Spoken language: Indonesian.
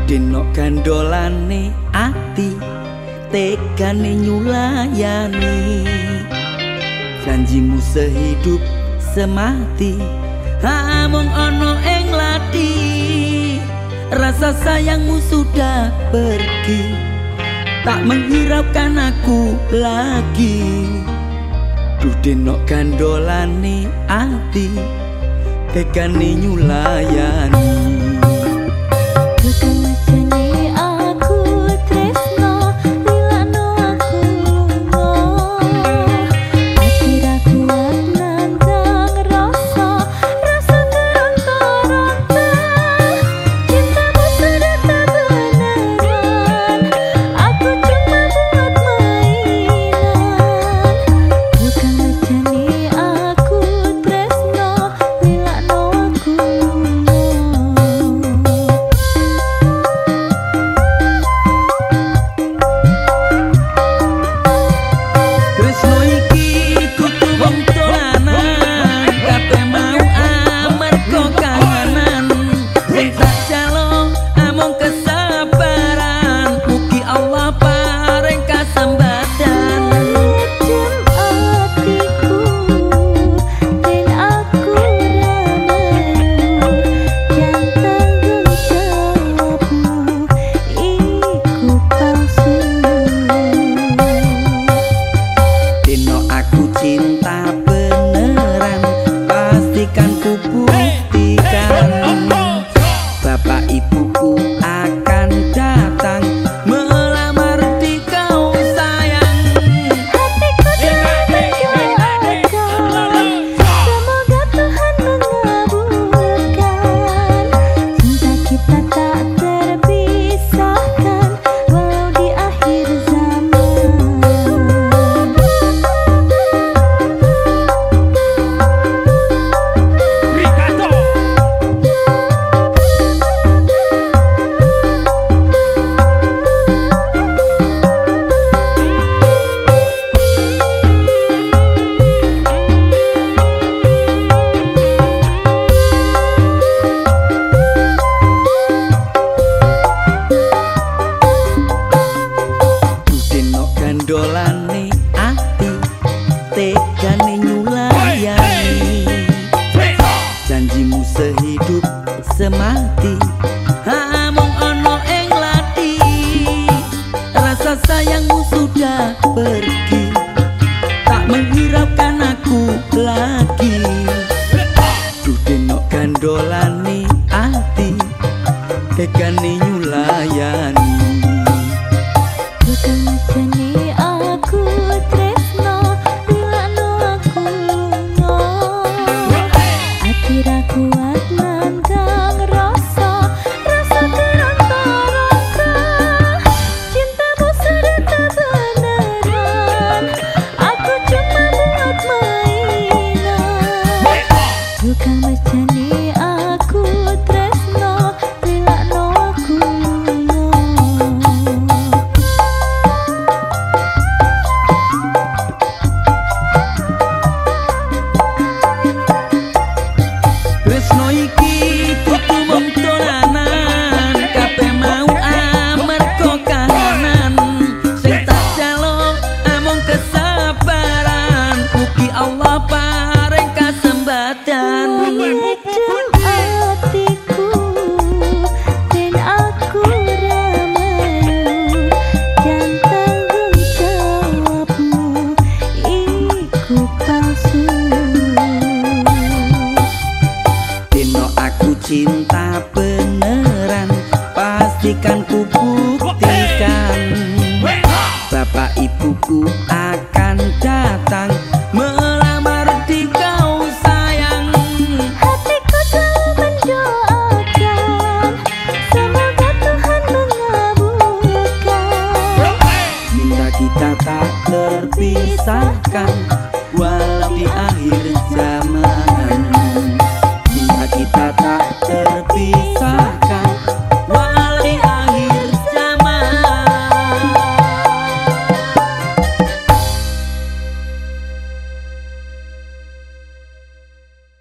Dino gandolane ati tegane nyulayani, janjimu sehidup semati amung ono ing lati. Rasa sayangmu sudah pergi, tak menghiraukan aku lagi. Duh dino gandolane ati tegane nyulayani. Dolane ati tegane nyulayani, janjimu sehidup semati amung ono ing lati. Rasa sayangmu sudah pergi, tak menghiraukan aku lagi. Duh dino gandolane ati tegane nyulayani. Cinta beneran pastikan ku buktikan, bapak ibuku akan datang melamar di kau sayang. Hatiku selalu mendoakan, semoga Tuhan mengabulkan. Cinta kita tak terpisahkan.